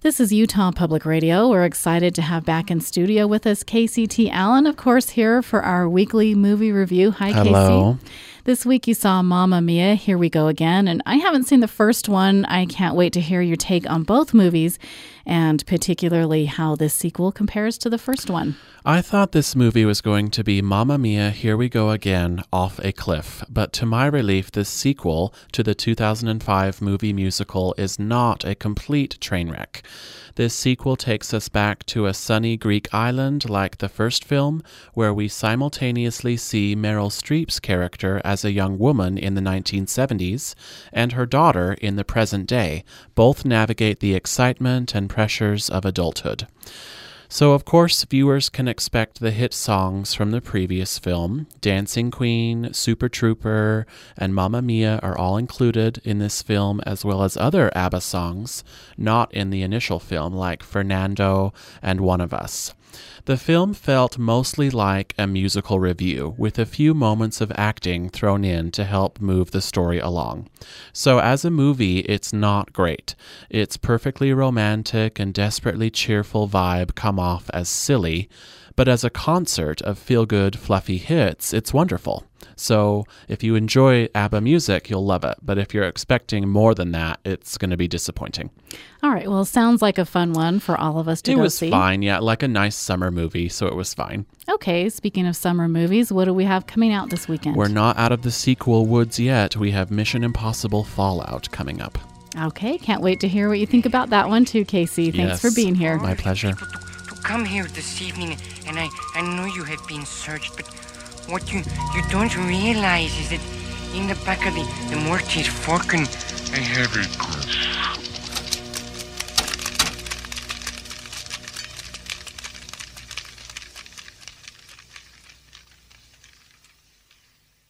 This is Utah Public Radio. We're excited to have back in studio with us KCT Allen, of course, here for our weekly movie review. Hi, Hello. Casey. This week you saw Mamma Mia, Here We Go Again, and I haven't seen the first one. I can't wait to hear your take on both movies, and particularly how this sequel compares to the first one. I thought this movie was going to be Mamma Mia, Here We Go Again, off a cliff, but to my relief, this sequel to the 2005 movie musical is not a complete train wreck. This sequel takes us back to a sunny Greek island like the first film, where we simultaneously see Meryl Streep's character as a young woman in the 1970s and her daughter in the present day, both navigate the excitement and pressures of adulthood. So, of course, viewers can expect the hit songs from the previous film. Dancing Queen, Super Trooper, and Mamma Mia are all included in this film, as well as other ABBA songs not in the initial film, like Fernando and One of Us. The film felt mostly like a musical review, with a few moments of acting thrown in to help move the story along. So as a movie, it's not great. Its perfectly romantic and desperately cheerful vibe come off as silly, but as a concert of feel-good, fluffy hits, it's wonderful. So if you enjoy ABBA music, you'll love it. But if you're expecting more than that, it's going to be disappointing. All right. Well, sounds like a fun one for all of us to go see. It was fine, yeah, like a nice summer movie, so it was fine. Okay. Speaking of summer movies, what do we have coming out this weekend? We're not out of the sequel woods yet. We have Mission Impossible Fallout coming up. Okay. Can't wait to hear what you think about that one too, Casey. Thanks for being here. My pleasure. To come here this evening, and I know you have been searched, but what you don't realize is that in the back of the mortise fork, I have a